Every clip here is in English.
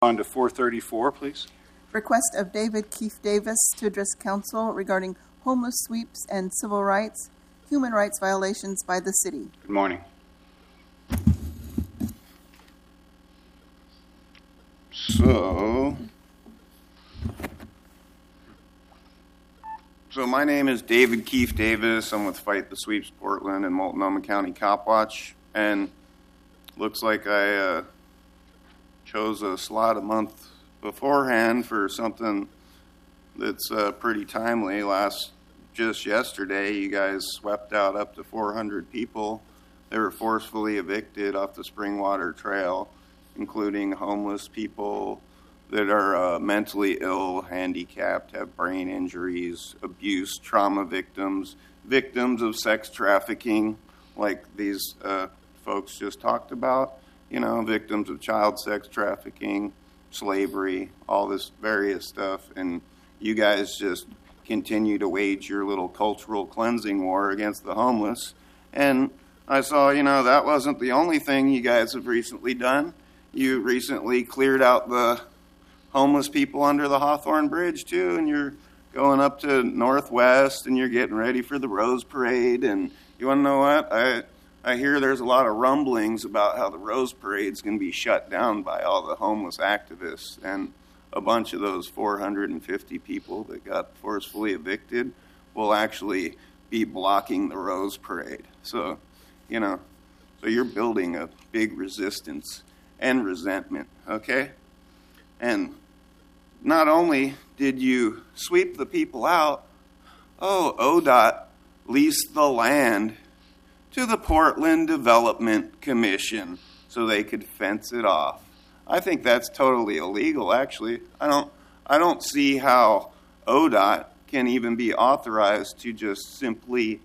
On to 434, please. Request of David Keefe Davis to address council regarding homeless sweeps and civil rights, human rights violations by the city. Good morning. So my name is David Keefe Davis. I'm with Fight the Sweeps Portland and Multnomah County Cop Watch, and looks like I chose a slot a month beforehand for something that's pretty timely. Just yesterday, you guys swept out up to 400 people. They were forcefully evicted off the Springwater Trail, including homeless people that are mentally ill, handicapped, have brain injuries, abuse, trauma victims, victims of sex trafficking, like these folks just talked about, victims of child sex trafficking, slavery, all this various stuff. And you guys just continue to wage your little cultural cleansing war against the homeless. And I saw, that wasn't the only thing you guys have recently done. You recently cleared out the homeless people under the Hawthorne Bridge, too, and you're going up to Northwest, and you're getting ready for the Rose Parade. And you want to know what? I hear there's a lot of rumblings about how the Rose Parade's going to be shut down by all the homeless activists, and a bunch of those 450 people that got forcefully evicted will actually be blocking the Rose Parade. So, so you're building a big resistance and resentment, okay? And not only did you sweep the people out, ODOT leased the land to the Portland Development Commission so they could fence it off. I think that's totally illegal, actually. I don't see how ODOT can even be authorized to just simply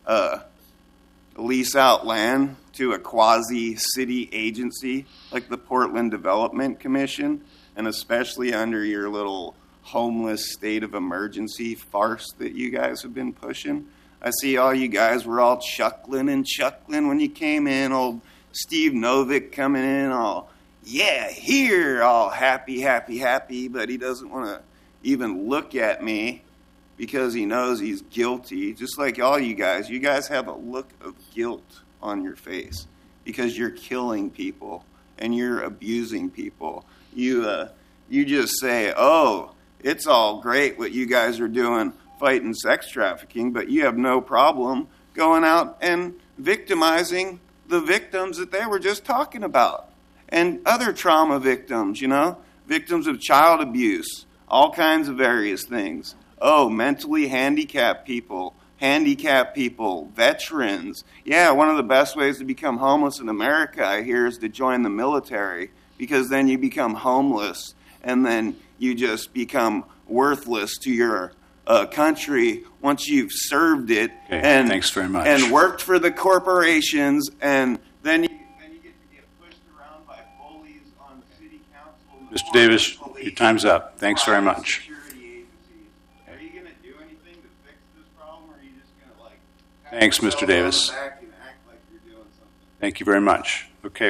lease out land to a quasi-city agency like the Portland Development Commission, and especially under your little homeless state of emergency farce that you guys have been pushing. I see all you guys were all chuckling when you came in. Old Steve Novick coming in all, here, all happy, but he doesn't want to even look at me because he knows he's guilty. Just like all you guys have a look of guilt on your face because you're killing people and you're abusing people. You just say, it's all great what you guys are doing fighting sex trafficking, but you have no problem going out and victimizing the victims that they were just talking about. And other trauma victims, victims of child abuse, all kinds of various things. Mentally handicapped people, veterans. Yeah, one of the best ways to become homeless in America, I hear, is to join the military, because then you become homeless and then you just become worthless to your country once you've served it. Okay, and thanks very much. And worked for the corporations, and then you get to get pushed around by bullies on the city council. Mr. Davis, your time's up. Thanks very much. Are you going to do anything to fix this problem, or are you just going to Thanks, Mr. Davis. back and act like you're doing something? Thank you very much. Okay.